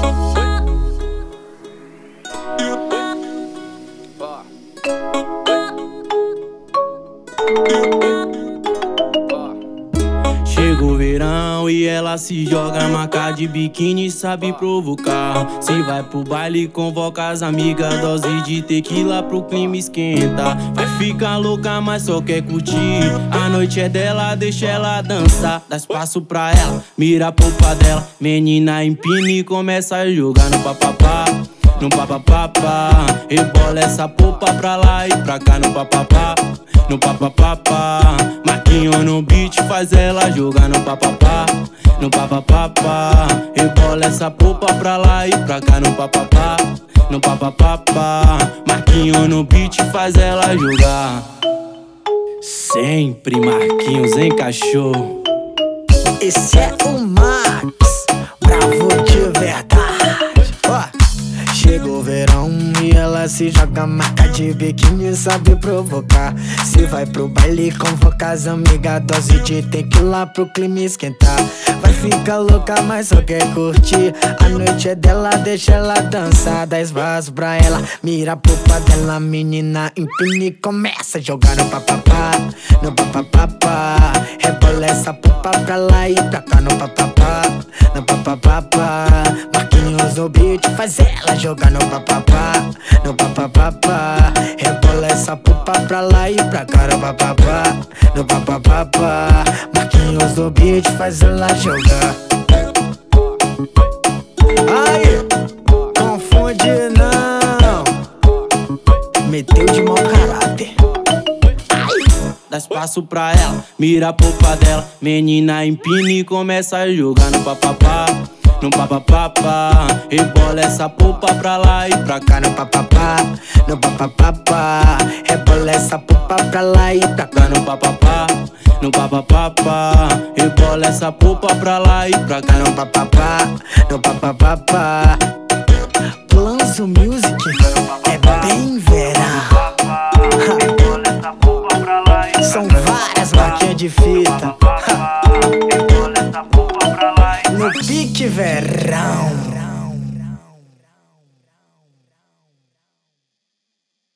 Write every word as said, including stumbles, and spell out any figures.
Chegou o verão e ela se joga, marca de biquíni, sabe provocar. Se vai pro baile, convoca as amigas, dose de tequila pro clima esquentar. Vai ficar louca, mas só quer curtir. A noite é dela, deixa ela dançar. Dá espaço pra ela, mira a polpa dela. Menina empina e começa a jogar no papapá, no papapá. Rebola essa polpa pra lá e pra cá no papapá, no papapá. Marquinho no beat faz ela jogar no papapá, no papapá. Rebola essa polpa pra lá e pra cá no papapá, no papapá. Marquinho no beat faz ela jogar. Sempre Marquinhos encaixou. Esse é o Max, bravo de verdade. Ó, chegou o verão e ela se joga, marca de biquíni, sabe provocar. Se vai pro baile, convoca as amigas, dose de tequila pro clima esquentar. Vai ficar louca, mas só quer curtir. A noite é dela, deixa ela dançar. Dá espaço pra ela, mira a polpa dela. Menina empina e começa a jogar no papapá, no papapá. Rebola essa polpa pra lá e pra cá no papapá, no papapá. Marquinhos no beat faz ela jogar no papapá, no papapá. Rebola essa polpa pra lá e pra cá no papapá, no papapá. Marquinhos no beat faz ela jogar. Aí, confunde não, meteu de mau caráter. Dá espaço pra ela, mira a polpa dela. Menina empina e começa a jogar no papapá, no papapá. Rebola essa polpa pra lá e pra cá no papapá, no papapá. Rebola essa polpa pra lá e pra cá no papapá, no papapá. Rebola essa polpa pra lá e pra cá no papapá, no papapá. Planzo Music é bem verão. São várias marquinhas de fita no pique verão.